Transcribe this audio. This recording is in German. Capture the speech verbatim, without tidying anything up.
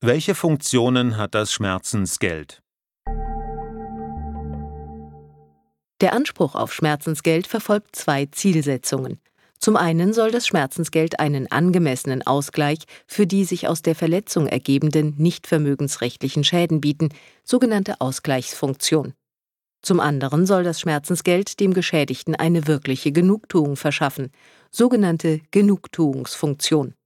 Welche Funktionen hat das Schmerzensgeld? Der Anspruch auf Schmerzensgeld verfolgt zwei Zielsetzungen. Zum einen soll das Schmerzensgeld einen angemessenen Ausgleich für die sich aus der Verletzung ergebenden nicht vermögensrechtlichen Schäden bieten, sogenannte Ausgleichsfunktion. Zum anderen soll das Schmerzensgeld dem Geschädigten eine wirkliche Genugtuung verschaffen, sogenannte Genugtuungsfunktion.